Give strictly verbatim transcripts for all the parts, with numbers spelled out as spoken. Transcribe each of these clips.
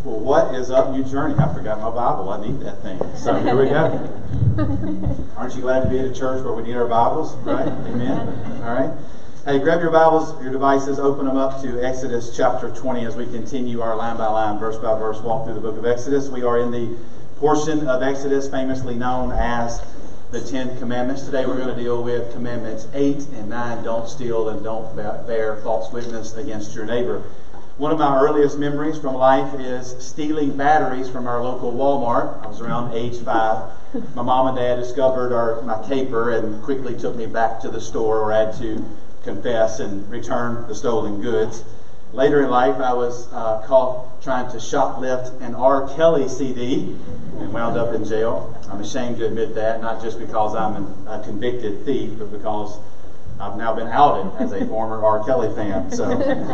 Well, what is up, New Journey? I forgot my Bible. I need that thing. So here we go. Aren't you glad to be at a church where we need our Bibles? Right? Amen? All right. Hey, grab your Bibles, your devices, open them up to Exodus chapter twenty as we continue our line by line, verse by verse walk through the book of Exodus. We are in the portion of Exodus famously known as the Ten Commandments. Today we're going to deal with commandments eight and nine. Don't steal and don't bear false witness against your neighbor. One of my earliest memories from life is stealing batteries from our local Walmart. I was around age five. My mom and dad discovered our, my caper and quickly took me back to the store where I had to confess and return the stolen goods. Later in life, I was uh, caught trying to shoplift an R. Kelly C D and wound up in jail. I'm ashamed to admit that, not just because I'm an, a convicted thief, but because I've now been outed as a former R. Kelly fan. So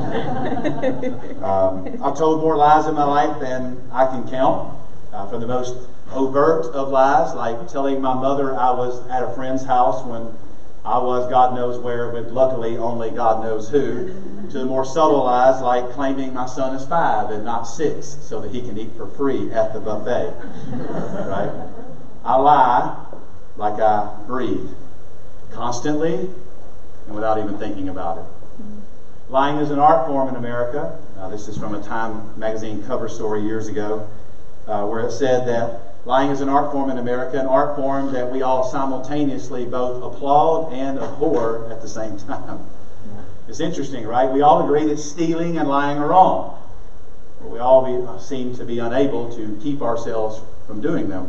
um, I've told more lies in my life than I can count. Uh, from the most overt of lies, like telling my mother I was at a friend's house when I was God knows where, with luckily only God knows who, to the more subtle lies like claiming my son is five and not six so that he can eat for free at the buffet. Right? I lie like I breathe, constantly and without even thinking about it. Lying is an art form in America. Uh, this is from a Time magazine cover story years ago uh, where it said that lying is an art form in America, an art form that we all simultaneously both applaud and abhor at the same time. It's interesting, right? We all agree that stealing and lying are wrong, but we all be, seem to be unable to keep ourselves from doing them.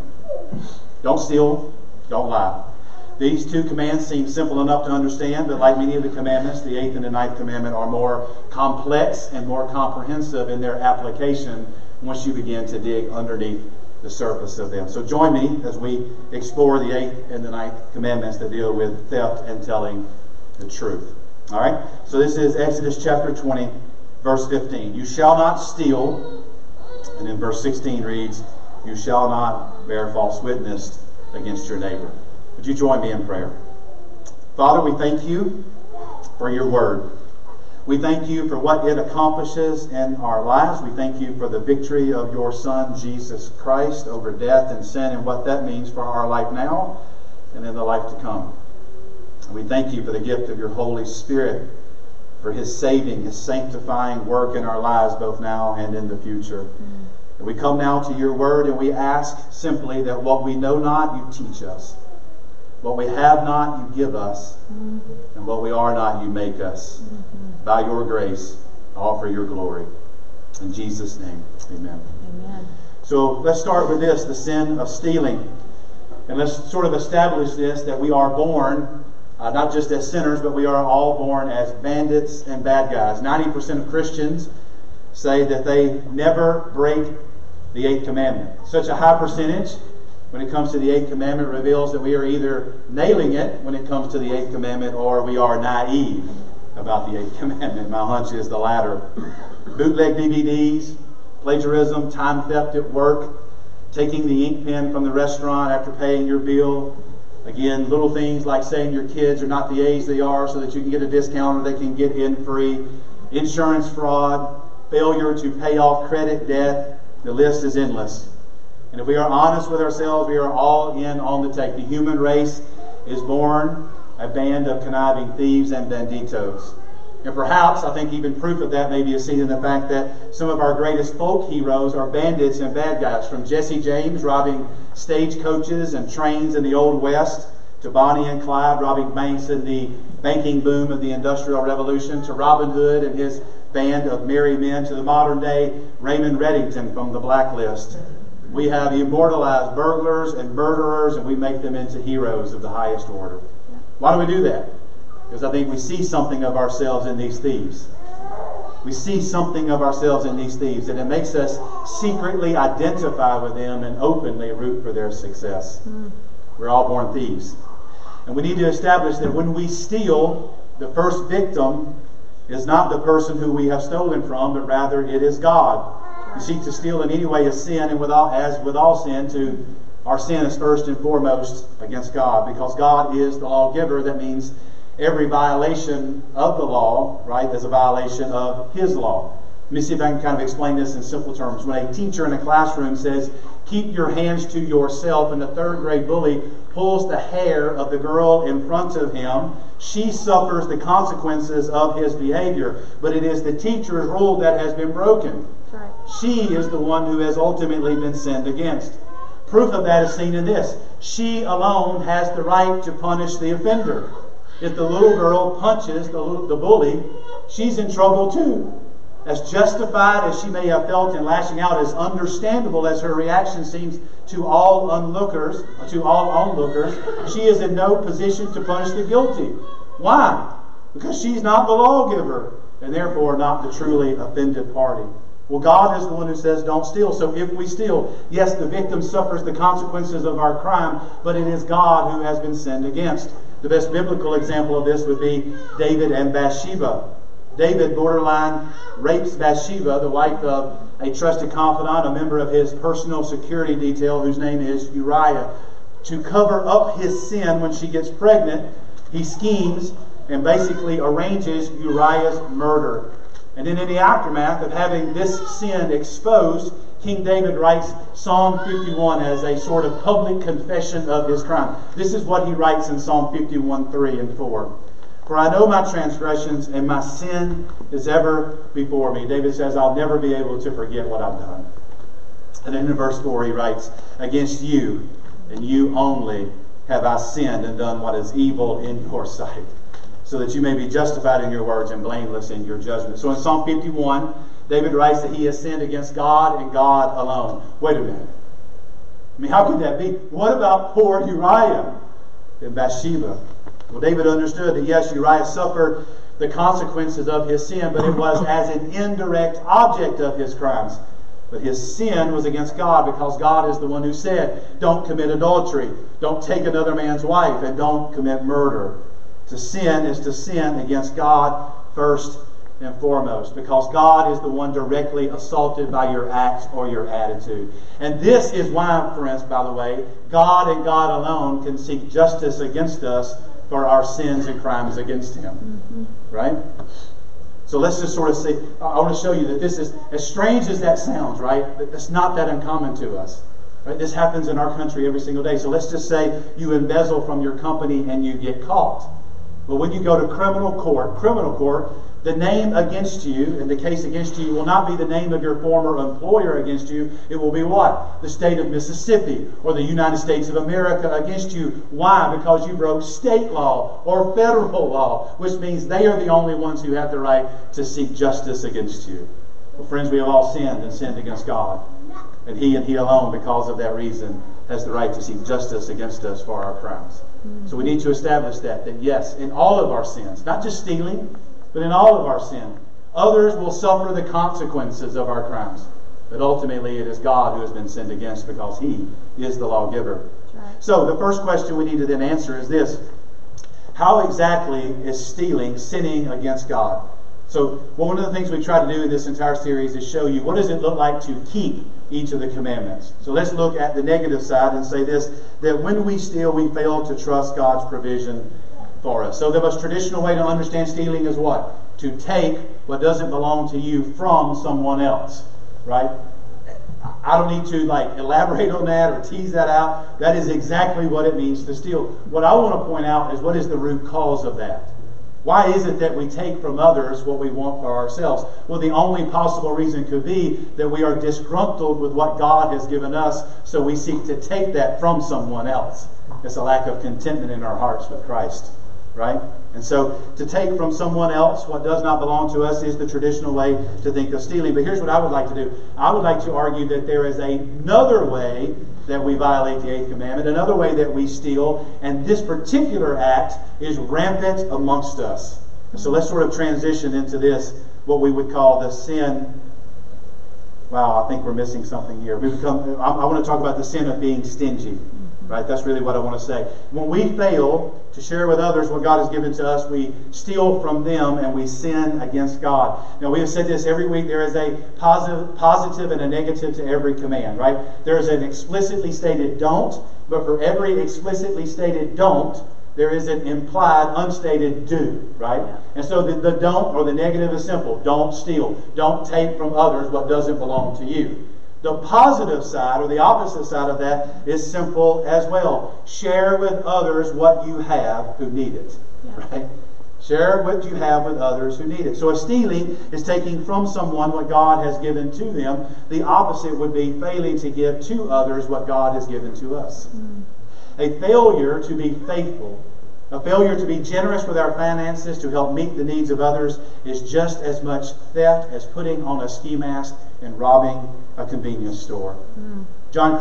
Don't steal, don't lie. These two commands seem simple enough to understand, but like many of the commandments, the eighth and the ninth commandment are more complex and more comprehensive in their application once you begin to dig underneath the surface of them. So join me as we explore the eighth and the ninth commandments that deal with theft and telling the truth. All right? So this is Exodus chapter twenty, verse fifteen. You shall not steal. And then verse sixteen reads, you shall not bear false witness against your neighbor. Would you join me in prayer? Father, we thank you for your word. We thank you for what it accomplishes in our lives. We thank you for the victory of your Son, Jesus Christ, over death and sin and what that means for our life now and in the life to come. And we thank you for the gift of your Holy Spirit, for his saving, his sanctifying work in our lives both now and in the future. Mm-hmm. And we come now to your word and we ask simply that what we know not, you teach us. What we have not, you give us. Mm-hmm. And what we are not, you make us. Mm-hmm. By your grace, all for your glory. In Jesus' name, amen. Amen. So let's start with this, the sin of stealing. And let's sort of establish this, that we are born, uh, not just as sinners, but we are all born as bandits and bad guys. ninety percent of Christians say that they never break the eighth commandment. Such a high percentage when it comes to the eighth commandment reveals that we are either nailing it when it comes to the eighth commandment or we are naive about the eighth commandment. My hunch is the latter. Bootleg D V Ds, plagiarism, time theft at work, taking the ink pen from the restaurant after paying your bill. Again, little things like saying your kids are not the age they are so that you can get a discount or they can get in free. Insurance fraud, failure to pay off credit debt. The list is endless. And if we are honest with ourselves, we are all in on the take. The human race is born a band of conniving thieves and banditos. And perhaps, I think even proof of that may be seen in the fact that some of our greatest folk heroes are bandits and bad guys. From Jesse James robbing stagecoaches and trains in the Old West, to Bonnie and Clyde robbing banks in the banking boom of the Industrial Revolution, to Robin Hood and his band of merry men, to the modern day Raymond Reddington from the Blacklist. We have immortalized burglars and murderers, and we make them into heroes of the highest order. Why do we do that? Because I think we see something of ourselves in these thieves. We see something of ourselves in these thieves, and it makes us secretly identify with them and openly root for their success. Mm. We're all born thieves. And we need to establish that when we steal, the first victim is not the person who we have stolen from, but rather it is God. You seek to steal in any way is sin, and with all, as with all sin, to our sin is first and foremost against God, because God is the lawgiver. That means every violation of the law, right, is a violation of his law. me see if I can kind of explain this in simple terms. When a teacher in a classroom says, keep your hands to yourself, and the third grade bully pulls the hair of the girl in front of him, she suffers the consequences of his behavior. But it is the teacher's rule that has been broken. Right. She is the one who has ultimately been sinned against. Proof of that is seen in this. She alone has the right to punish the offender. If the little girl punches the, little, the bully, she's in trouble too. As justified as she may have felt in lashing out, as understandable as her reaction seems to all onlookers, to all onlookers, she is in no position to punish the guilty. Why? Because she's not the lawgiver, and therefore not the truly offended party. Well, God is the one who says don't steal. So if we steal, yes, the victim suffers the consequences of our crime, but it is God who has been sinned against. The best biblical example of this would be David and Bathsheba. David borderline rapes Bathsheba, the wife of a trusted confidant, a member of his personal security detail, whose name is Uriah. To cover up his sin when she gets pregnant, he schemes and basically arranges Uriah's murder. And then in the aftermath of having this sin exposed, King David writes Psalm fifty-one as a sort of public confession of his crime. This is what he writes in Psalm fifty-one, three and four. For I know my transgressions, and my sin is ever before me. David says, I'll never be able to forget what I've done. And then in verse four he writes, against you, and you only, have I sinned and done what is evil in your sight, so that you may be justified in your words and blameless in your judgment. So in Psalm fifty-one, David writes that he has sinned against God and God alone. Wait a minute. I mean, how could that be? What about poor Uriah and Bathsheba? Well, David understood that, yes, Uriah suffered the consequences of his sin, but it was as an indirect object of his crimes. But his sin was against God, because God is the one who said, don't commit adultery, don't take another man's wife, and don't commit murder. To sin is to sin against God first and foremost, because God is the one directly assaulted by your acts or your attitude. And this is why, friends, by the way, God and God alone can seek justice against us for our sins and crimes against Him. Mm-hmm. Right? So let's just sort of see. I want to show you that this is, as strange as that sounds, right? That's not that uncommon to us. Right? This happens in our country every single day. So let's just say you embezzle from your company and you get caught. Well, when you go to criminal court, criminal court, the name against you, in the case against you, will not be the name of your former employer against you. It will be what? The state of Mississippi or the United States of America against you. Why? Because you broke state law or federal law, which means they are the only ones who have the right to seek justice against you. Well, friends, we have all sinned and sinned against God. And He and He alone, because of that reason, has the right to seek justice against us for our crimes. Mm-hmm. So we need to establish that, that yes, in all of our sins, not just stealing, but in all of our sin, others will suffer the consequences of our crimes. But ultimately it is God who has been sinned against, because He is the lawgiver. Right. So the first question we need to then answer is this: how exactly is stealing sinning against God? So well, one of the things we try to do in this entire series is show you what does it look like to keep each of the commandments. So let's look at the negative side and say this, that when we steal, we fail to trust God's provision for us. So the most traditional way to understand stealing is what? To take what doesn't belong to you from someone else, right? I don't need to like elaborate on that or tease that out. That is exactly what it means to steal. What I want to point out is, what is the root cause of that? Why is it that we take from others what we want for ourselves? Well, the only possible reason could be that we are disgruntled with what God has given us, so we seek to take that from someone else. It's a lack of contentment in our hearts with Christ, right? And so to take from someone else what does not belong to us is the traditional way to think of stealing. But here's what I would like to do. I would like to argue that there is another way that we violate the eighth commandment, another way that we steal, and this particular act is rampant amongst us. So let's sort of transition into this, what we would call the sin. Wow, I think we're missing something here. We become. I, I want to talk about the sin of being stingy. Right? That's really what I want to say. When we fail to share with others what God has given to us, we steal from them and we sin against God. Now, we have said this every week. There is a positive, positive and a negative to every command, right? There is an explicitly stated don't, but for every explicitly stated don't, there is an implied, unstated do, right? Yeah. And so the, the don't or the negative is simple. Don't steal. Don't take from others what doesn't belong to you. The positive side, or the opposite side of that, is simple as well. Share with others what you have who need it, yeah. right? Share what you have with others who need it. So if stealing is taking from someone what God has given to them, the opposite would be failing to give to others what God has given to us. Mm. A failure to be faithful, a failure to be generous with our finances to help meet the needs of others is just as much theft as putting on a ski mask and robbing a convenience store. Mm. John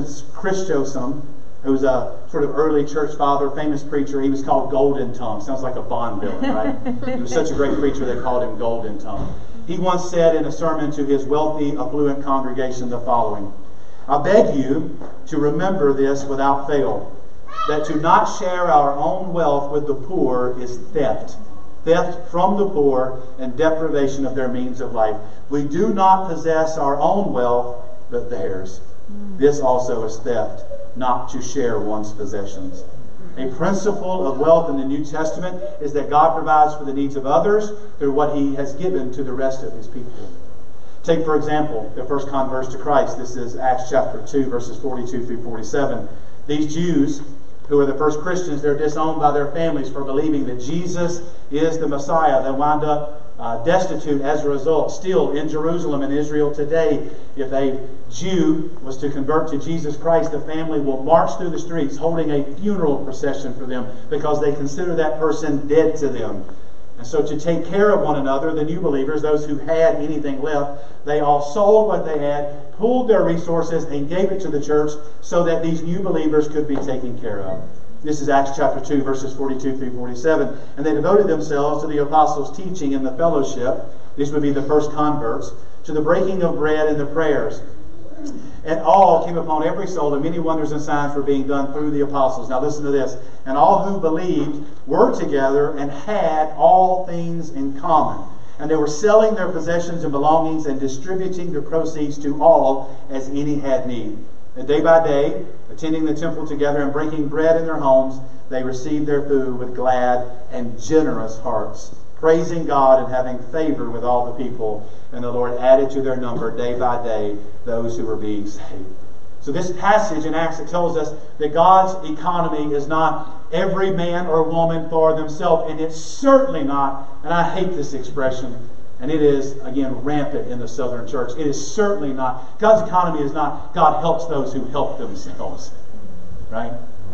Chrysostom, who's a sort of early church father, famous preacher, he was called Golden Tongue. Sounds like a Bond villain, right? He was such a great preacher they called him Golden Tongue. He once said in a sermon to his wealthy, affluent congregation the following: I beg you to remember this without fail, that to not share our own wealth with the poor is theft. Theft from the poor and deprivation of their means of life. We do not possess our own wealth, but theirs. Mm. This also is theft, not to share one's possessions. A principle of wealth in the New Testament is that God provides for the needs of others through what He has given to the rest of His people. Take, for example, the first converts to Christ. This is Acts chapter two, verses forty-two through forty-seven. These Jews, who are the first Christians, they're disowned by their families for believing that Jesus is the Messiah. They wind up uh, destitute as a result. Still, in Jerusalem and Israel today, if a Jew was to convert to Jesus Christ, the family will march through the streets holding a funeral procession for them because they consider that person dead to them. And so to take care of one another, the new believers, those who had anything left, they all sold what they had, pooled their resources, and gave it to the church so that these new believers could be taken care of. This is Acts chapter two, verses forty-two through forty-seven. And they devoted themselves to the apostles' teaching and the fellowship. These would be the first converts. To the breaking of bread and the prayers. And all came upon every soul, and many wonders and signs were being done through the apostles. Now listen to this. And all who believed were together and had all things in common. And they were selling their possessions and belongings and distributing the proceeds to all as any had need. And day by day, attending the temple together and breaking bread in their homes, they received their food with glad and generous hearts, praising God and having favor with all the people. And the Lord added to their number day by day those who were being saved. So this passage in Acts, it tells us that God's economy is not every man or woman for themselves. And it's certainly not, and I hate this expression, and it is, again, rampant in the Southern church. It is certainly not, God's economy is not God helps those who help themselves. Right?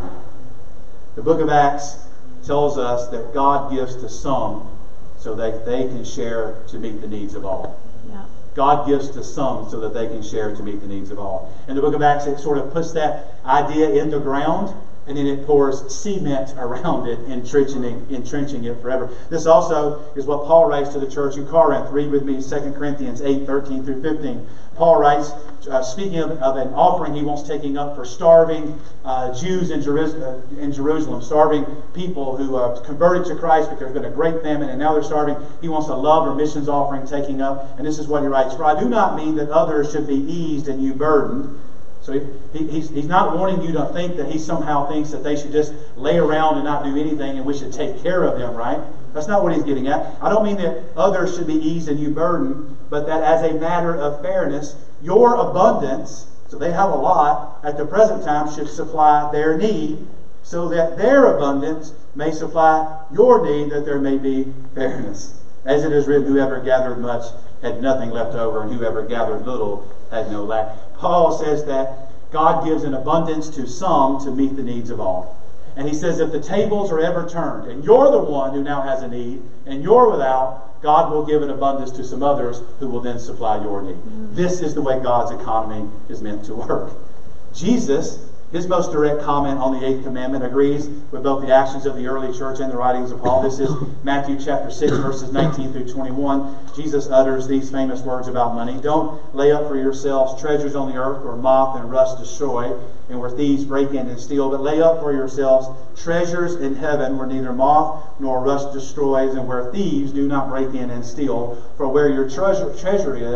The book of Acts tells us that God gives to some so that they can share to meet the needs of all. Yeah. God gives to some so that they can share to meet the needs of all. In the book of Acts, it sort of puts that idea in the ground, and then it pours cement around it, entrenching, entrenching it forever. This also is what Paul writes to the church in Corinth. Read with me Second Corinthians eight, thirteen through fifteen. Paul writes, uh, speaking of, of an offering he wants taking up for starving uh, Jews in, Jeru- in Jerusalem, starving people who uh, converted to Christ, but there's been a great famine and now they're starving. He wants a love or missions offering taking up. And this is what he writes: For I do not mean that others should be eased and you burdened. So he, he, he's, he's not wanting you to think that he somehow thinks that they should just lay around and not do anything and we should take care of them, right? That's not what he's getting at. I don't mean that others should be eased and you burdened, but that as a matter of fairness, your abundance, so they have a lot, at the present time should supply their need, so that their abundance may supply your need, that there may be fairness. As it is written, whoever gathered much had nothing left over, and whoever gathered little had no lack. Paul says that God gives an abundance to some to meet the needs of all. And he says if the tables are ever turned, and you're the one who now has a need, and you're without, God will give an abundance to some others who will then supply your need. Mm-hmm. This is the way God's economy is meant to work. Jesus, his most direct comment on the eighth commandment, agrees with both the actions of the early church and the writings of Paul. This is Matthew chapter six, verses nineteen through twenty-one. Jesus utters these famous words about money. Don't lay up for yourselves treasures on the earth where moth and rust destroy and where thieves break in and steal, but lay up for yourselves treasures in heaven where neither moth nor rust destroys and where thieves do not break in and steal. For where your treasure, treasure is,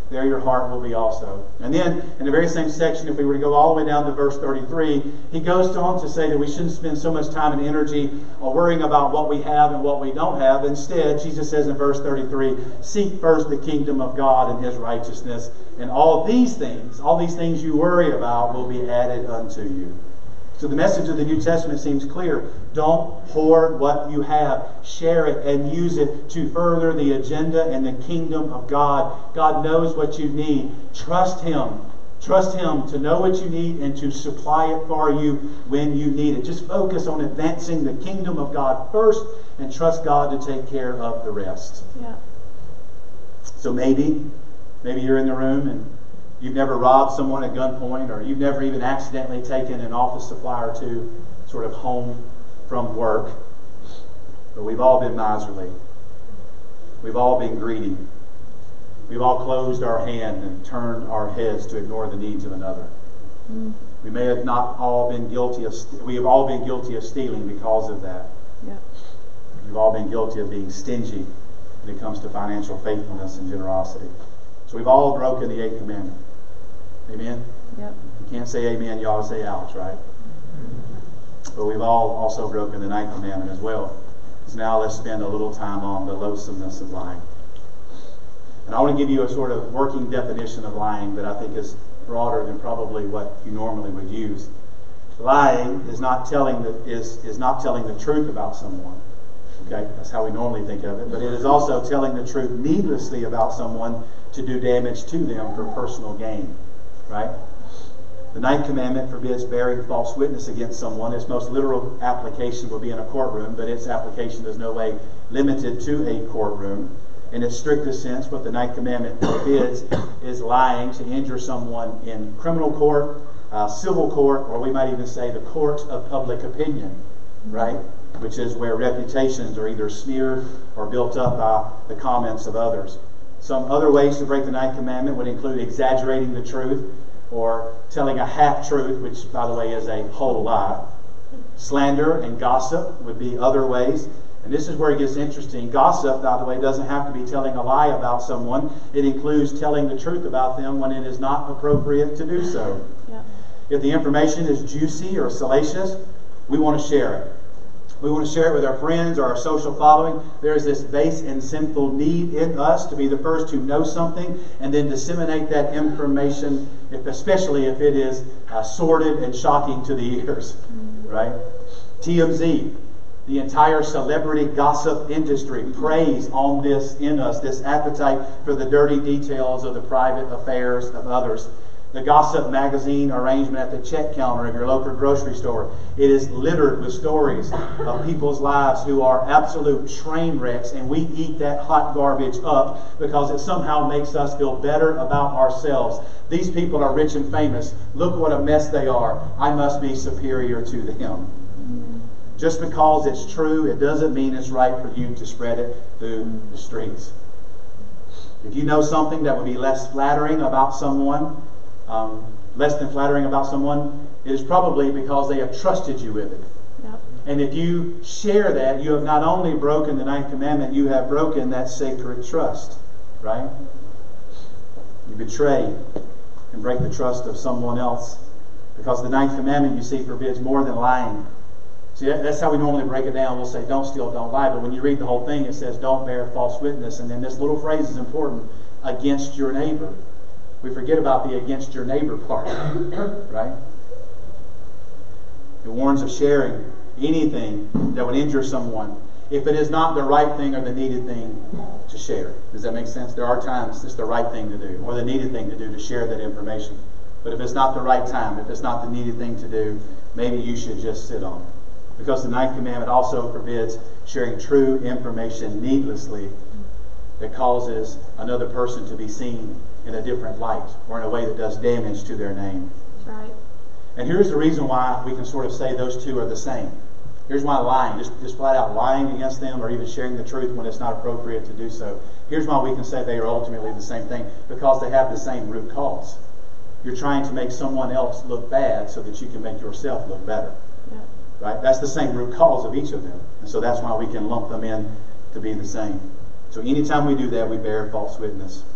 there your heart will be also. And then, in the very same section, if we were to go all the way down to verse thirty-three, he goes on to say that we shouldn't spend so much time and energy worrying about what we have and what we don't have. Instead, Jesus says in verse thirty-three, seek first the kingdom of God and his righteousness, and all these things, all these things you worry about will be added unto you. So the message of the New Testament seems clear. Don't hoard what you have. Share it and use it to further the agenda and the kingdom of God. God knows what you need. Trust him. Trust him to know what you need and to supply it for you when you need it. Just focus on advancing the kingdom of God first and trust God to take care of the rest. Yeah. So maybe, maybe you're in the room and you've never robbed someone at gunpoint, or you've never even accidentally taken an office supply or two sort of home from work. But we've all been miserly. We've all been greedy. We've all closed our hand and turned our heads to ignore the needs of another. Mm. We may have not all been guilty of, st- we have all been guilty of stealing because of that. Yeah. We've all been guilty of being stingy when it comes to financial faithfulness and generosity. So we've all broken the eighth commandment. Amen? Yep. You can't say amen, you ought to say ouch, right? But we've all also broken the ninth commandment as well. So now let's spend a little time on the loathsomeness of lying. And I want to give you a sort of working definition of lying that I think is broader than probably what you normally would use. Lying is not telling the, is, is not telling the truth about someone. Okay, that's how we normally think of it. But it is also telling the truth needlessly about someone to do damage to them for personal gain. Right? The ninth commandment forbids bearing false witness against someone. Its most literal application will be in a courtroom, but its application is no way limited to a courtroom. In its strictest sense, what the ninth commandment forbids is lying to injure someone in criminal court, uh, civil court, or we might even say the court of public opinion, right? Which is where reputations are either smeared or built up by the comments of others. Some other ways to break the ninth commandment would include exaggerating the truth or telling a half-truth, which, by the way, is a whole lie. Slander and gossip would be other ways. And this is where it gets interesting. Gossip, by the way, doesn't have to be telling a lie about someone. It includes telling the truth about them when it is not appropriate to do so. Yeah. If the information is juicy or salacious, we want to share it. We want to share it with our friends or our social following. There is this base and sinful need in us to be the first to know something and then disseminate that information, if, especially if it is uh, sordid and shocking to the ears. Mm-hmm. Right? T M Z, the entire celebrity gossip industry, preys on this in us, this appetite for the dirty details of the private affairs of others. The gossip magazine arrangement at the check counter of your local grocery store, it is littered with stories of people's lives who are absolute train wrecks, and we eat that hot garbage up because it somehow makes us feel better about ourselves. These people are rich and famous. Look what a mess they are. I must be superior to them. Just because it's true, it doesn't mean it's right for you to spread it through the streets. If you know something that would be less flattering about someone, Um, less than flattering about someone, it is probably because they have trusted you with it. Yep. And if you share that, you have not only broken the ninth commandment, you have broken that sacred trust, right? You betray and break the trust of someone else, because the ninth commandment, you see, forbids more than lying. See, that's how we normally break it down. We'll say, don't steal, don't lie. But when you read the whole thing, it says, don't bear false witness. And then this little phrase is important, against your neighbor. We forget about the against your neighbor part, right? It warns of sharing anything that would injure someone if it is not the right thing or the needed thing to share. Does that make sense? There are times it's the right thing to do or the needed thing to do to share that information. But if it's not the right time, if it's not the needed thing to do, maybe you should just sit on it. Because the ninth commandment also forbids sharing true information needlessly that causes another person to be seen in a different light or in a way that does damage to their name. Right. And here's the reason why we can sort of say those two are the same. Here's why lying, just, just flat out lying against them or even sharing the truth when it's not appropriate to do so. Here's why we can say they are ultimately the same thing, because they have the same root cause. You're trying to make someone else look bad so that you can make yourself look better. Yeah. Right? That's the same root cause of each of them. And so that's why we can lump them in to be the same. So anytime we do that, we bear false witness.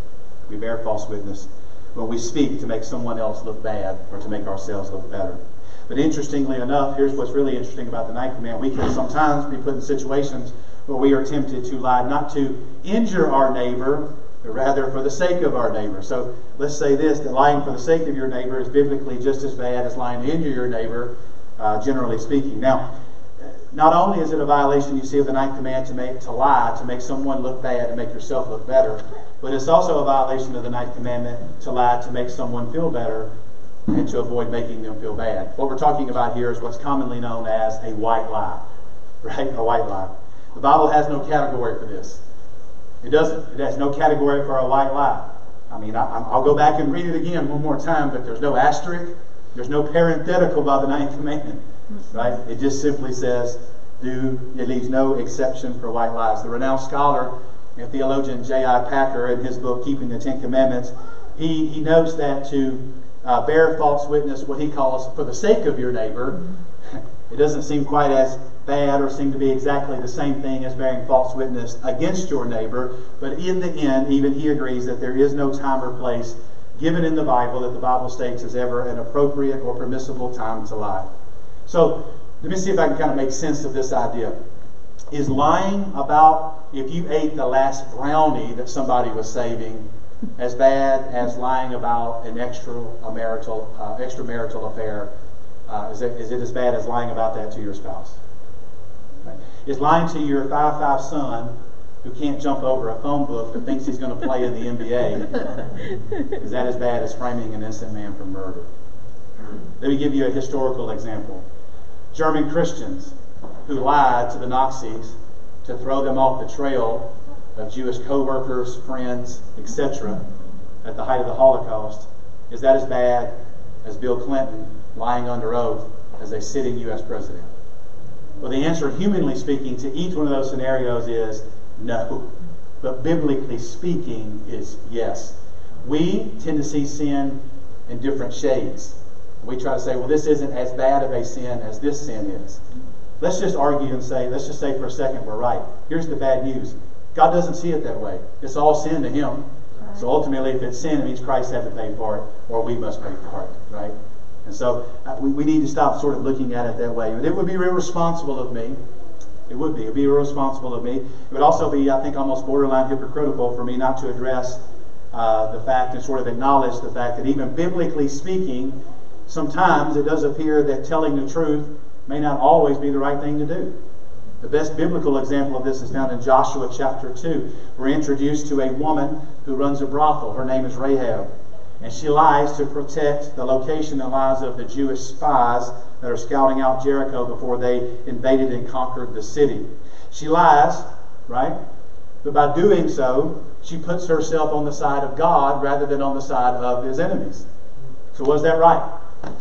We bear false witness when we speak to make someone else look bad or to make ourselves look better. But interestingly enough, here's what's really interesting about the ninth command. We can sometimes be put in situations where we are tempted to lie, not to injure our neighbor, but rather for the sake of our neighbor. So let's say this, that lying for the sake of your neighbor is biblically just as bad as lying to injure your neighbor, uh, generally speaking. Now, not only is it a violation, you see, of the ninth command to make to lie, to make someone look bad, to make yourself look better, but it's also a violation of the ninth commandment to lie to make someone feel better and to avoid making them feel bad. What we're talking about here is what's commonly known as a white lie, right? A white lie. The Bible has no category for this. It doesn't. It has no category for a white lie. I mean, I, I'll go back and read it again one more time, but there's no asterisk, there's no parenthetical by the ninth commandment, right? It just simply says, do, it leaves no exception for white lies. The renowned scholar and theologian J I Packer, in his book, Keeping the Ten Commandments, he, he notes that to uh, bear false witness, what he calls for the sake of your neighbor, it doesn't seem quite as bad or seem to be exactly the same thing as bearing false witness against your neighbor, but in the end, even he agrees that there is no time or place given in the Bible that the Bible states is ever an appropriate or permissible time to lie. So, let me see if I can kind of make sense of this idea. Is lying about if you ate the last brownie that somebody was saving as bad as lying about an extramarital, uh, extramarital affair? Uh, is, it, is it as bad as lying about that to your spouse? Right. Is lying to your five five son who can't jump over a phone book but thinks he's going to play in the N B A, is that as bad as framing an innocent man for murder? Let me give you a historical example. German Christians who lied to the Nazis to throw them off the trail of Jewish co-workers, friends, et cetera at the height of the Holocaust, is that as bad as Bill Clinton lying under oath as a sitting U S president? Well, the answer, humanly speaking, to each one of those scenarios is no. But biblically speaking is yes. We tend to see sin in different shades. We try to say, well, this isn't as bad of a sin as this sin is. Let's just argue and say, let's just say for a second we're right. Here's the bad news. God doesn't see it that way. It's all sin to Him. So ultimately, if it's sin, it means Christ had to pay for it, or we must pay for it, right? And so uh, we, we need to stop sort of looking at it that way. But it would be irresponsible of me. It would be. It would be irresponsible of me. It would also be, I think, almost borderline hypocritical for me not to address uh, the fact and sort of acknowledge the fact that even biblically speaking, sometimes it does appear that telling the truth may not always be the right thing to do. The best biblical example of this is found in Joshua chapter two. We're introduced to a woman who runs a brothel. Her name is Rahab. And she lies to protect the location and lives of the Jewish spies that are scouting out Jericho before they invaded and conquered the city. She lies, right? But by doing so, she puts herself on the side of God rather than on the side of His enemies. So was that right?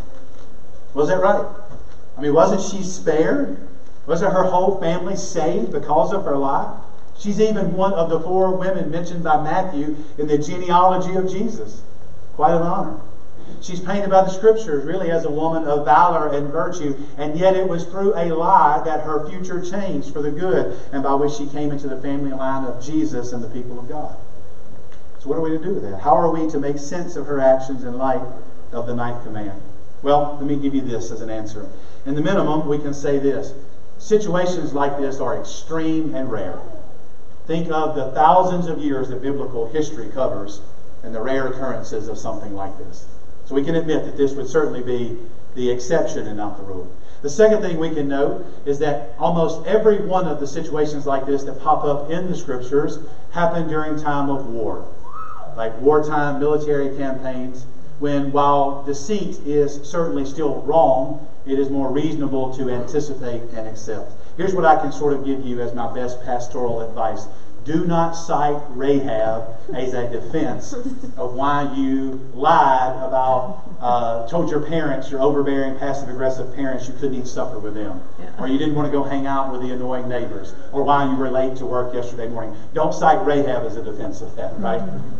Was that right? I mean, wasn't she spared? Wasn't her whole family saved because of her lie? She's even one of the four women mentioned by Matthew in the genealogy of Jesus. Quite an honor. She's painted by the Scriptures really as a woman of valor and virtue, and yet it was through a lie that her future changed for the good, and by which she came into the family line of Jesus and the people of God. So what are we to do with that? How are we to make sense of her actions in light of the ninth command? Well, let me give you this as an answer. In the minimum, we can say this. Situations like this are extreme and rare. Think of the thousands of years that biblical history covers and the rare occurrences of something like this. So we can admit that this would certainly be the exception and not the rule. The second thing we can note is that almost every one of the situations like this that pop up in the Scriptures happen during time of war. Like wartime military campaigns, when while deceit is certainly still wrong, it is more reasonable to anticipate and accept. Here's what I can sort of give you as my best pastoral advice. Do not cite Rahab as a defense of why you lied about, uh, told your parents, your overbearing, passive-aggressive parents, you couldn't eat supper with them. Yeah. Or you didn't want to go hang out with the annoying neighbors. Or why you were late to work yesterday morning. Don't cite Rahab as a defense of that, right? Mm-hmm.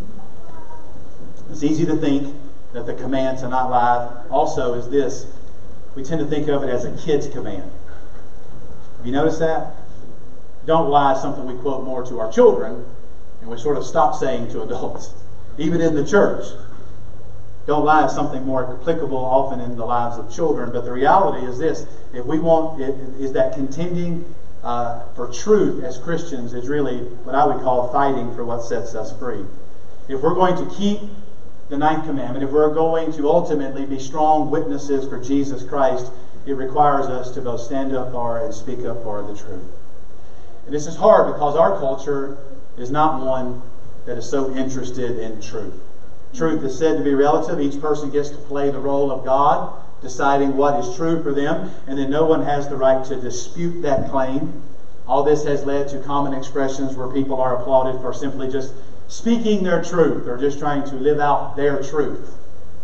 It's easy to think that the command to not lie also is this. We tend to think of it as a kid's command. Have you noticed that? Don't lie is something we quote more to our children, and we sort of stop saying to adults. even in the church. Don't lie is something more applicable often in the lives of children, but the reality is this: if we want, it, is that contending uh, for truth as Christians is really what I would call fighting for what sets us free. If we're going to keep the ninth commandment, if we're going to ultimately be strong witnesses for Jesus Christ, it requires us to both stand up for and speak up for the truth. And this is hard because our culture is not one that is so interested in truth. Truth is said to be relative. Each person gets to play the role of God, deciding what is true for them, and then no one has the right to dispute that claim. All this has led to common expressions where people are applauded for simply just speaking their truth or just trying to live out their truth.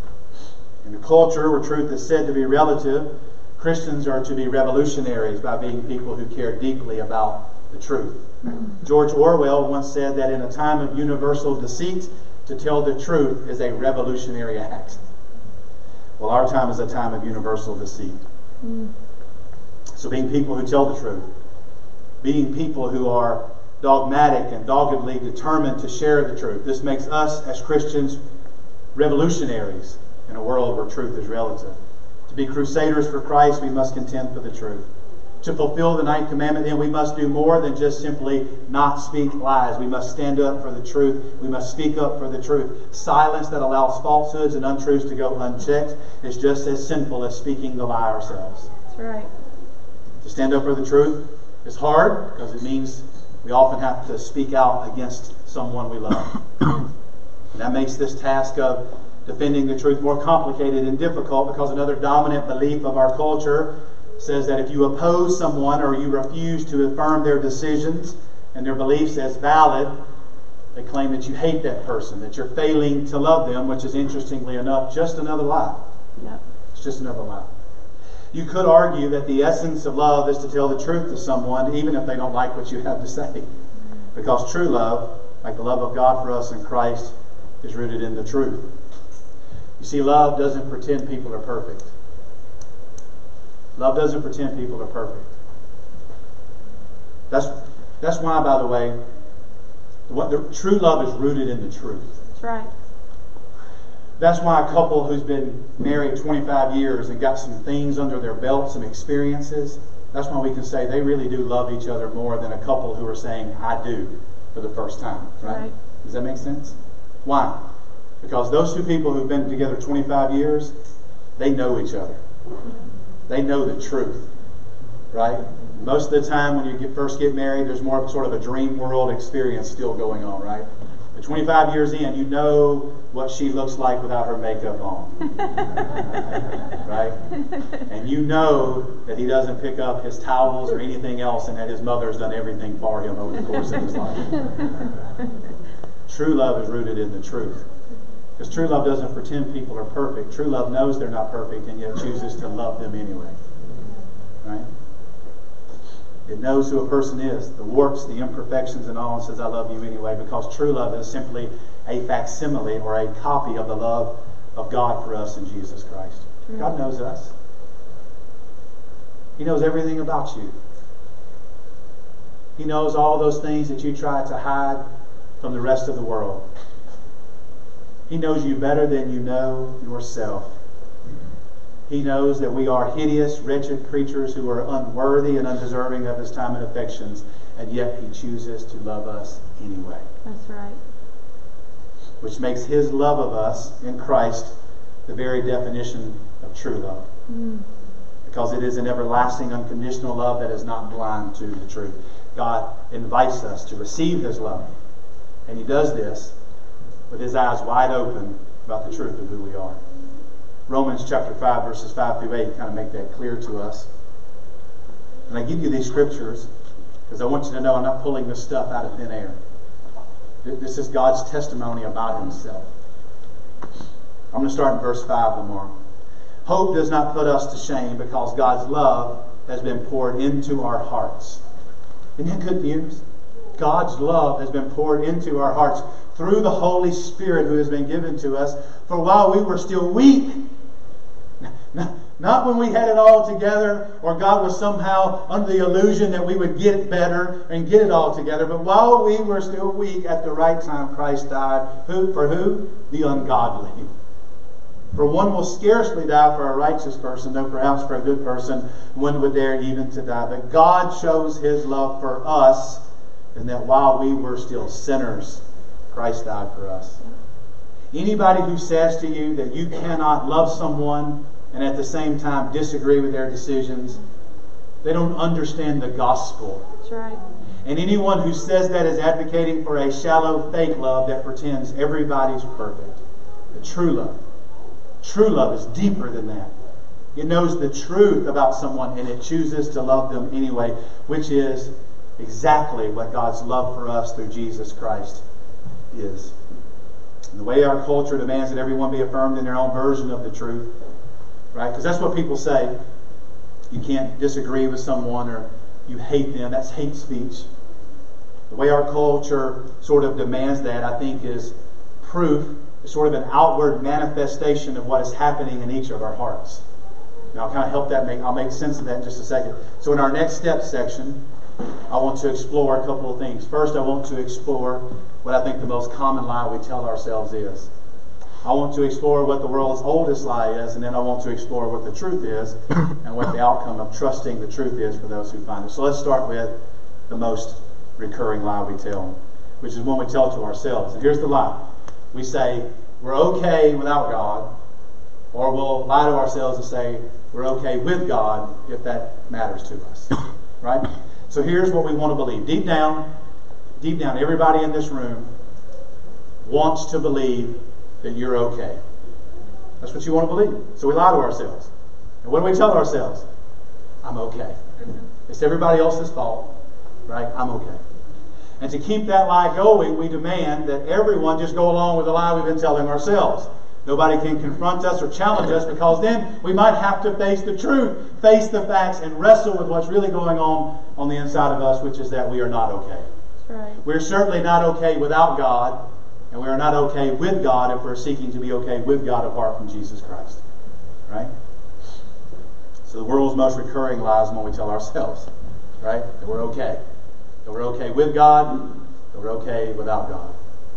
In a culture where truth is said to be relative, Christians are to be revolutionaries by being people who care deeply about the truth. George Orwell once said that in a time of universal deceit, to tell the truth is a revolutionary act. Well, our time is a time of universal deceit. Mm. So being people who tell the truth, being people who are dogmatic and doggedly determined to share the truth, this makes us as Christians revolutionaries in a world where truth is relative. To be crusaders for Christ, we must contend for the truth. To fulfill the ninth commandment, then we must do more than just simply not speak lies. We must stand up for the truth. We must speak up for the truth. Silence that allows falsehoods and untruths to go unchecked is just as sinful as speaking the lie ourselves. That's right. To stand up for the truth is hard because it means we often have to speak out against someone we love. And that makes this task of defending the truth more complicated and difficult because another dominant belief of our culture says that if you oppose someone or you refuse to affirm their decisions and their beliefs as valid, they claim that you hate that person, that you're failing to love them, which is, interestingly enough, just another lie. Yep. It's just another lie. You could argue that the essence of love is to tell the truth to someone, even if they don't like what you have to say. Because true love, like the love of God for us in Christ, is rooted in the truth. You see, love doesn't pretend people are perfect. Love doesn't pretend people are perfect. That's that's why, by the way, what the true love is rooted in the truth. That's right. That's why a couple who's been married twenty-five years and got some things under their belt, some experiences, that's why we can say they really do love each other more than a couple who are saying, I do, for the first time. Right? Right. Does that make sense? Why? Because those two people who've been together twenty-five years, they know each other. They know the truth, right? Most of the time when you get, first get married, there's more of sort of a dream world experience still going on, right? But twenty-five years in, you know what she looks like without her makeup on, right? And you know that he doesn't pick up his towels or anything else and that his mother's done everything for him over the course of his life. True love is rooted in the truth. Because true love doesn't pretend people are perfect. True love knows they're not perfect and yet chooses to love them anyway. Right? It knows who a person is, the warts, the imperfections, and all, and says, I love you anyway, because true love is simply a facsimile or a copy of the love of God for us in Jesus Christ. True. God knows us. He knows everything about you. He knows all those things that you try to hide from the rest of the world. He knows you better than you know yourself. He knows that we are hideous, wretched creatures who are unworthy and undeserving of His time and affections, and yet He chooses to love us anyway. That's right. Which makes His love of us in Christ the very definition of true love. Mm. Because it is an everlasting, unconditional love that is not blind to the truth. God invites us to receive His love. And He does this with His eyes wide open about the truth of who we are. Romans chapter five, verses five through eight kind of make that clear to us. And I give you these scriptures because I want you to know I'm not pulling this stuff out of thin air. This is God's testimony about Himself. I'm going to start in verse five, Lamar. Hope does not put us to shame because God's love has been poured into our hearts. Isn't that good news? God's love has been poured into our hearts through the Holy Spirit who has been given to us. For while we were still weak, Not when we had it all together, or God was somehow under the illusion that we would get it better and get it all together. But while we were still weak, at the right time Christ died. Who? For who? The ungodly. For one will scarcely die for a righteous person, though perhaps for a good person one would dare even to die. But God shows His love for us, in that while we were still sinners, Christ died for us. Anybody who says to you that you cannot love someone and at the same time disagree with their decisions, they don't understand the gospel. That's right. And anyone who says that is advocating for a shallow, fake love that pretends everybody's perfect. The true love. True love is deeper than that. It knows the truth about someone and it chooses to love them anyway, which is exactly what God's love for us through Jesus Christ is. And the way our culture demands that everyone be affirmed in their own version of the truth, right? Because that's what people say. You can't disagree with someone or you hate them. That's hate speech. The way our culture sort of demands that, I think, is proof, is sort of an outward manifestation of what is happening in each of our hearts. Now, I'll kind of help that make, I'll make sense of that in just a second. So in our next step section, I want to explore a couple of things. First, I want to explore what I think the most common lie we tell ourselves is. I want to explore what the world's oldest lie is, and then I want to explore what the truth is and what the outcome of trusting the truth is for those who find it. So let's start with the most recurring lie we tell, which is one we tell to ourselves. And here's the lie. We say, we're okay without God, or we'll lie to ourselves and say, we're okay with God if that matters to us. Right? So here's what we want to believe. Deep down, deep down, everybody in this room wants to believe that you're okay. That's what you want to believe. So we lie to ourselves. And what do we tell ourselves? I'm okay. It's everybody else's fault, right? I'm okay. And to keep that lie going, we demand that everyone just go along with the lie we've been telling ourselves. Nobody can confront us or challenge us, because then we might have to face the truth, face the facts, and wrestle with what's really going on on the inside of us, which is that we are not okay. That's right. We're certainly not okay without God, and we are not okay with God if we're seeking to be okay with God apart from Jesus Christ. Right? So the world's most recurring lie is when we tell ourselves, right? That we're okay. That we're okay with God, that we're okay without God.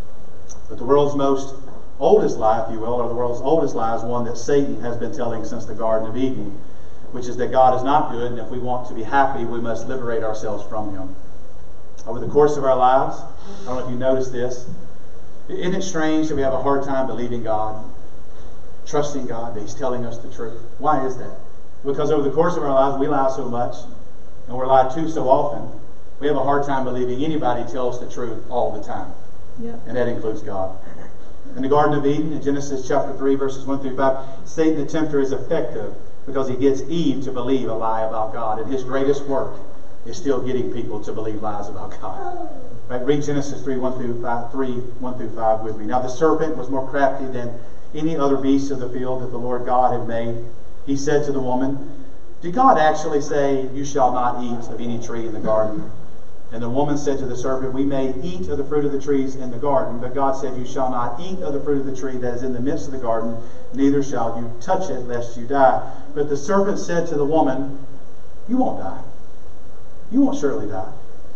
But the world's most oldest lie, if you will, or the world's oldest lie, is one that Satan has been telling since the Garden of Eden, which is that God is not good, and if we want to be happy, we must liberate ourselves from Him. Over the course of our lives, I don't know if you noticed this, isn't it strange that we have a hard time believing God, trusting God, that He's telling us the truth? Why is that? Because over the course of our lives, we lie so much, and we're lied to so often, we have a hard time believing anybody tells the truth all the time. Yep. And that includes God. In the Garden of Eden, in Genesis chapter three, verses one through five, Satan the tempter is effective because he gets Eve to believe a lie about God. And his greatest work is still getting people to believe lies about God. Right? Read Genesis three, one through five, three, one through five with me. Now the serpent was more crafty than any other beast of the field that the Lord God had made. He said to the woman, "Did God actually say, 'You shall not eat of any tree in the garden?' And the woman said to the serpent, 'We may eat of the fruit of the trees in the garden, but God said, You shall not eat of the fruit of the tree that is in the midst of the garden, neither shall you touch it, lest you die.' But the serpent said to the woman, 'You won't die. You won't surely die.'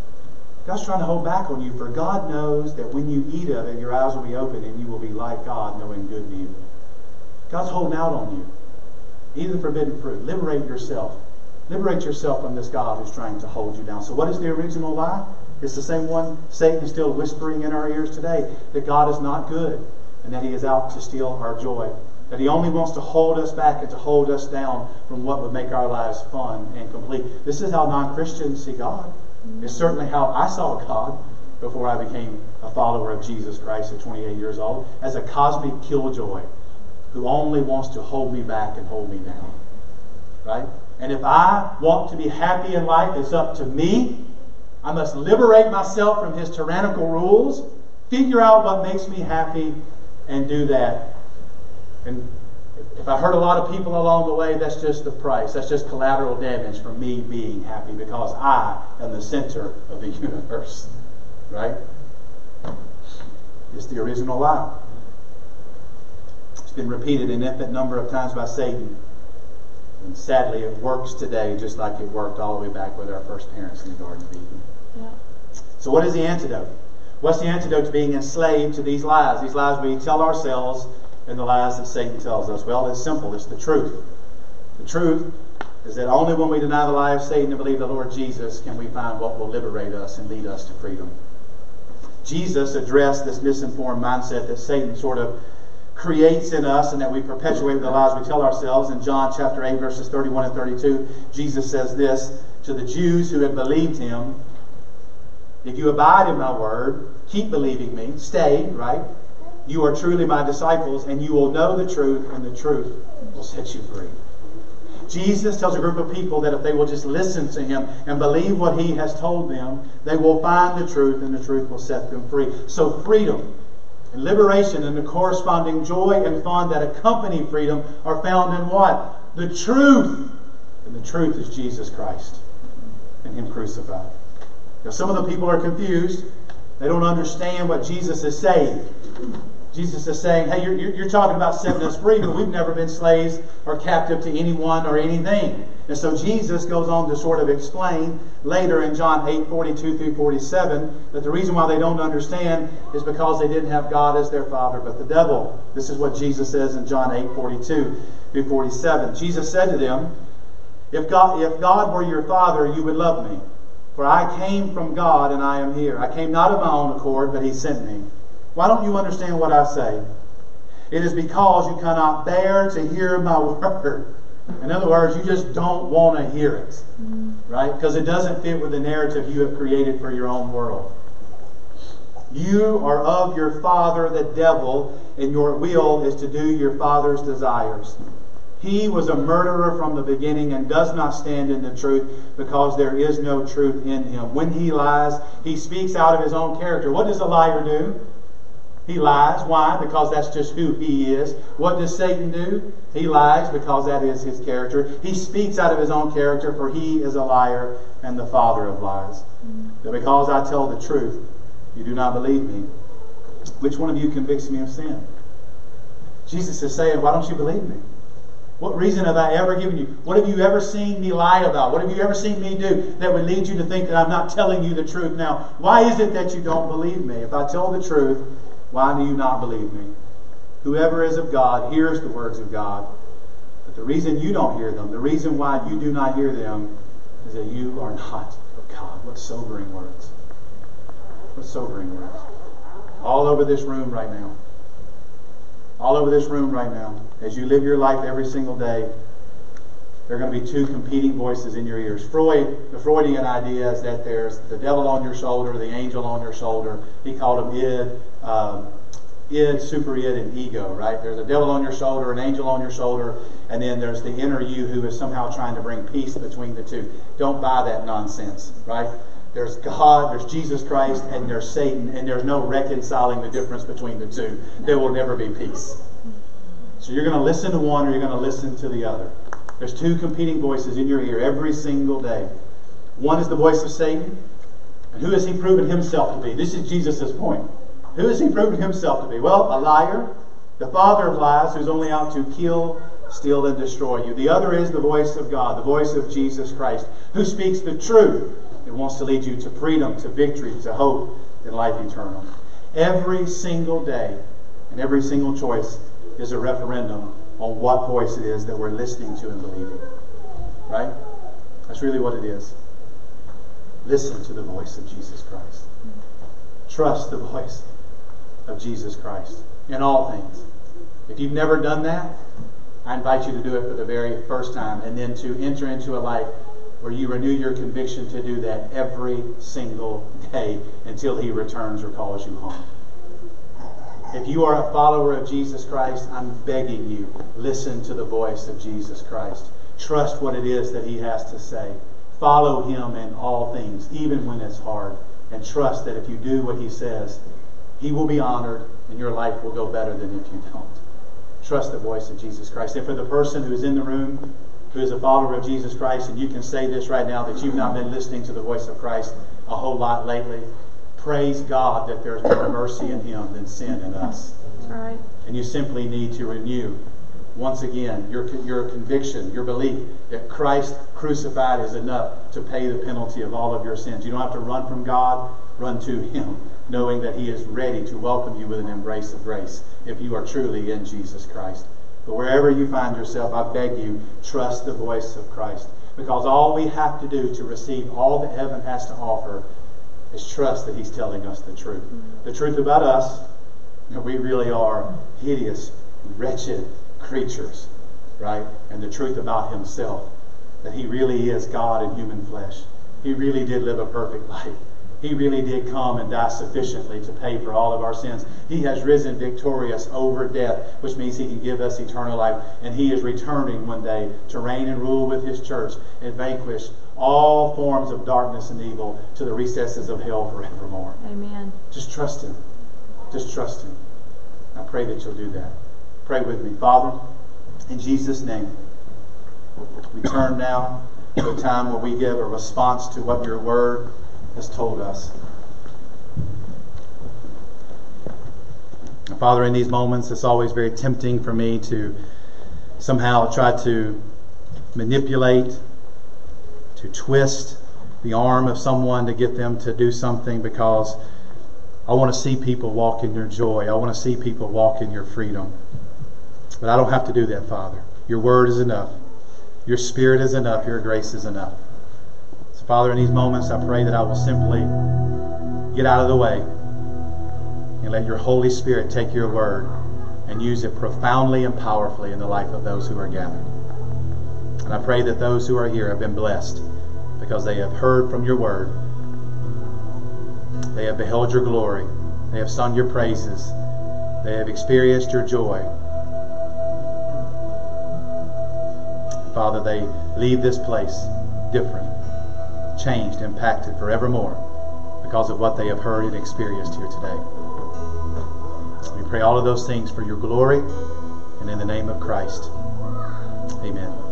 God's trying to hold back on you, for God knows that when you eat of it, your eyes will be open and you will be like God, knowing good and evil." God's holding out on you. Eat of the forbidden fruit. Liberate yourself. Liberate yourself from this God who's trying to hold you down. So what is the original lie? It's the same one Satan is still whispering in our ears today, that God is not good and that He is out to steal our joy. That He only wants to hold us back and to hold us down from what would make our lives fun and complete. This is how non-Christians see God. It's certainly how I saw God before I became a follower of Jesus Christ at twenty-eight years old, as a cosmic killjoy who only wants to hold me back and hold me down. Right? And if I want to be happy in life, it's up to me. I must liberate myself from his tyrannical rules, figure out what makes me happy, and do that. And if I hurt a lot of people along the way, that's just the price. That's just collateral damage from me being happy, because I am the center of the universe. Right? It's the original lie. It's been repeated an infinite number of times by Satan. And sadly, it works today just like it worked all the way back with our first parents in the Garden of Eden. Yeah. So what is the antidote? What's the antidote to being enslaved to these lies? These lies we tell ourselves and the lies that Satan tells us. Well, it's simple. It's the truth. The truth is that only when we deny the lie of Satan and believe the Lord Jesus can we find what will liberate us and lead us to freedom. Jesus addressed this misinformed mindset that Satan sort of creates in us and that we perpetuate with the lies we tell ourselves. In John chapter eight, verses thirty-one and thirty-two, Jesus says this to the Jews who had believed him: if you abide in my word, keep believing me, stay, right? You are truly my disciples, and you will know the truth, and the truth will set you free. Jesus tells a group of people that if they will just listen to him and believe what he has told them, they will find the truth, and the truth will set them free. So freedom and liberation and the corresponding joy and fun that accompany freedom are found in what? The truth. And the truth is Jesus Christ and him crucified. Now, some of the people are confused. They don't understand what Jesus is saying. Jesus is saying, hey, you're, you're talking about setting us free, but we've never been slaves or captive to anyone or anything. And so Jesus goes on to sort of explain later in John eight, forty-two through forty-seven, that the reason why they don't understand is because they didn't have God as their father, but the devil. This is what Jesus says in John eight, forty-two through forty-seven. Jesus said to them, if God, if God were your father, you would love me. For I came from God and I am here. I came not of my own accord, but he sent me. Why don't you understand what I say? It is because you cannot bear to hear my word. In other words, you just don't want to hear it. Right? Because it doesn't fit with the narrative you have created for your own world. You are of your father, the devil, and your will is to do your father's desires. He was a murderer from the beginning and does not stand in the truth because there is no truth in him. When he lies, he speaks out of his own character. What does a liar do? He lies. Why? Because that's just who he is. What does Satan do? He lies because that is his character. He speaks out of his own character, for he is a liar and the father of lies. But because I tell the truth, you do not believe me. Which one of you convicts me of sin? Jesus is saying, why don't you believe me? What reason have I ever given you? What have you ever seen me lie about? What have you ever seen me do that would lead you to think that I'm not telling you the truth now? Why is it that you don't believe me? If I tell the truth, why do you not believe me? Whoever is of God hears the words of God. But the reason you don't hear them, the reason why you do not hear them, is that you are not of God. What sobering words. What sobering words. All over this room right now. All over this room right now. As you live your life every single day, there are going to be two competing voices in your ears. Freud, the Freudian idea is that there's the devil on your shoulder, the angel on your shoulder. He called them id, um, id, super id, and ego, right? There's a devil on your shoulder, an angel on your shoulder, and then there's the inner you who is somehow trying to bring peace between the two. Don't buy that nonsense, right? There's God, there's Jesus Christ, and there's Satan, and there's no reconciling the difference between the two. There will never be peace. So you're going to listen to one or you're going to listen to the other. There's two competing voices in your ear every single day. One is the voice of Satan. And who has he proven himself to be? This is Jesus' point. Who has he proven himself to be? Well, a liar, the father of lies, who's only out to kill, steal, and destroy you. The other is the voice of God, the voice of Jesus Christ, who speaks the truth and wants to lead you to freedom, to victory, to hope, and life eternal. Every single day and every single choice is a referendum on what voice it is that we're listening to and believing. Right? That's really what it is. Listen to the voice of Jesus Christ. Trust the voice of Jesus Christ in all things. If you've never done that, I invite you to do it for the very first time, and then to enter into a life where you renew your conviction to do that every single day until he returns or calls you home. If you are a follower of Jesus Christ, I'm begging you, listen to the voice of Jesus Christ. Trust what it is that he has to say. Follow him in all things, even when it's hard. And trust that if you do what he says, he will be honored and your life will go better than if you don't. Trust the voice of Jesus Christ. And for the person who is in the room, who is a follower of Jesus Christ, and you can say this right now, that you've not been listening to the voice of Christ a whole lot lately, praise God that there's more mercy in him than sin in us. That's right. And you simply need to renew once again, your, your conviction, your belief that Christ crucified is enough to pay the penalty of all of your sins. You don't have to run from God, run to Him, knowing that He is ready to welcome you with an embrace of grace if you are truly in Jesus Christ. But wherever you find yourself, I beg you, trust the voice of Christ. Because all we have to do to receive all that heaven has to offer is trust that He's telling us the truth. The truth about us, that we really are hideous, wretched creatures, right? And the truth about Himself, that He really is God in human flesh. He really did live a perfect life. He really did come and die sufficiently to pay for all of our sins. He has risen victorious over death, which means He can give us eternal life. And He is returning one day to reign and rule with His church and vanquish all forms of darkness and evil to the recesses of hell forevermore. Amen. Just trust Him. Just trust Him. I pray that you'll do that. Pray with me. Father, in Jesus' name, we turn now to a time where we give a response to what your word has told us. Father, in these moments, it's always very tempting for me to somehow try to manipulate, to twist the arm of someone to get them to do something, because I want to see people walk in your joy. I want to see people walk in your freedom. But I don't have to do that, Father. Your word is enough. Your Spirit is enough. Your grace is enough. So, Father, in these moments, I pray that I will simply get out of the way and let your Holy Spirit take your word and use it profoundly and powerfully in the life of those who are gathered. And I pray that those who are here have been blessed because they have heard from your word. They have beheld your glory. They have sung your praises. They have experienced your joy. Father, they leave this place different, changed, impacted forevermore because of what they have heard and experienced here today. We pray all of those things for your glory and in the name of Christ. Amen.